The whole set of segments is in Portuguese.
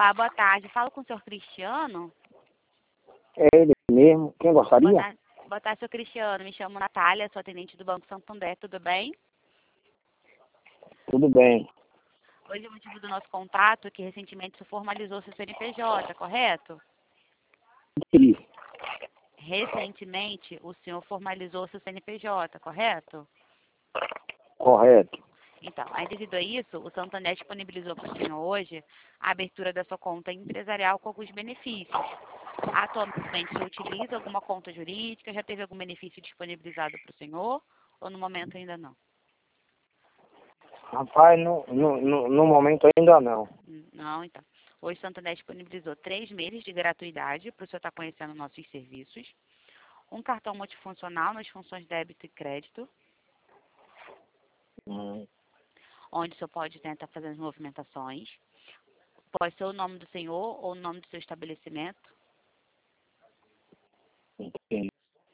Olá, boa tarde. Falo com o senhor Cristiano. É ele mesmo. Quem gostaria? Boa tarde, senhor Cristiano. Me chamo Natália, sou atendente do Banco Santander. Tudo bem? Tudo bem. Hoje o motivo do nosso contato é que recentemente se formalizou seu CNPJ, correto? Sim. Recentemente o senhor formalizou seu CNPJ, correto? Correto. Então, aí devido a isso, o Santander disponibilizou para o senhor hoje a abertura da sua conta empresarial com alguns benefícios. Atualmente, você utiliza alguma conta jurídica? Já teve algum benefício disponibilizado para o senhor? Ou no momento ainda não? Rapaz, no momento ainda não. Não, então. Hoje o Santander disponibilizou 3 meses de gratuidade para o senhor estar conhecendo nossos serviços. Um cartão multifuncional nas funções débito e crédito, onde o senhor pode tentar fazer as movimentações. Pode ser o nome do senhor ou o nome do seu estabelecimento. Entendi.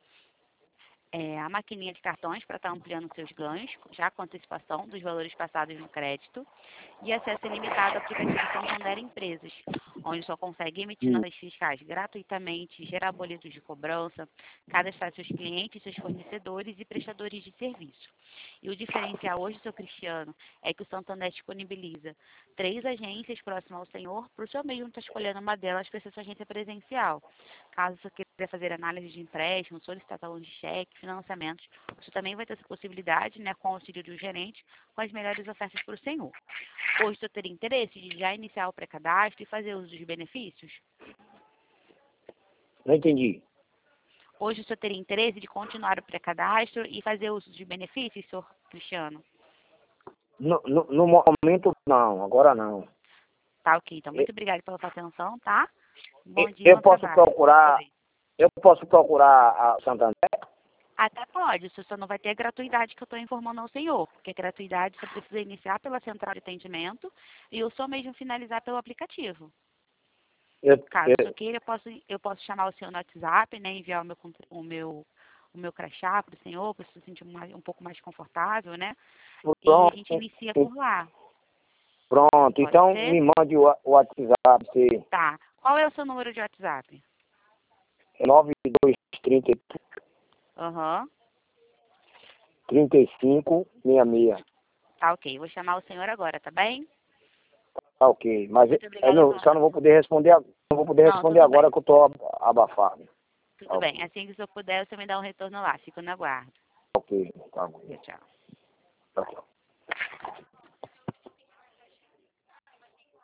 A maquininha de cartões para estar ampliando seus ganhos, já com antecipação dos valores passados no crédito. E acesso ilimitado ao aplicativo Santander Empresas, onde só consegue emitir notas fiscais gratuitamente, gerar boletos de cobrança, cadastrar seus clientes, seus fornecedores e prestadores de serviço. E o diferencial hoje, seu Cristiano, é que o Santander disponibiliza 3 agências próximas ao senhor, para o senhor mesmo estar escolhendo uma delas para ser sua agência presencial. Caso você queira fazer análise de empréstimo, solicitação de cheque, financiamentos, você também vai ter essa possibilidade, né, com o auxílio do gerente, com as melhores ofertas para o senhor. Hoje, o senhor teria interesse de já iniciar o pré-cadastro e fazer uso dos benefícios? Não entendi. Hoje, o senhor teria interesse de continuar o pré-cadastro e fazer uso dos benefícios, senhor Cristiano? No momento não, agora não. Tá, ok. Então, muito obrigada pela sua atenção, tá? Bom dia, Eu bom posso trabalho. procurar, Oi. eu posso procurar a Santander? Até pode, o senhor não vai ter a gratuidade que eu estou informando ao senhor, porque a gratuidade você precisa iniciar pela central de atendimento e o senhor mesmo finalizar pelo aplicativo. Caso o senhor queira, eu posso chamar o senhor no WhatsApp, né, enviar o meu crachá para o senhor, para o senhor se sentir um pouco mais confortável, né? E a gente inicia por lá. Pronto, Pode então ser? me mande o WhatsApp, se Tá. Qual é o seu número de WhatsApp? 9230 Aham. 3566. Tá, ok. Vou chamar o senhor agora, tá bem? Tá ok, mas Muito eu obrigada não, pela só não vou poder responder, não vou poder Não, responder tudo bem. agora que eu tô abafado. Tudo bem. Assim que o senhor puder, você me dá um retorno lá. Fico no aguardo. Ok, tá bom. Tchau. Tá.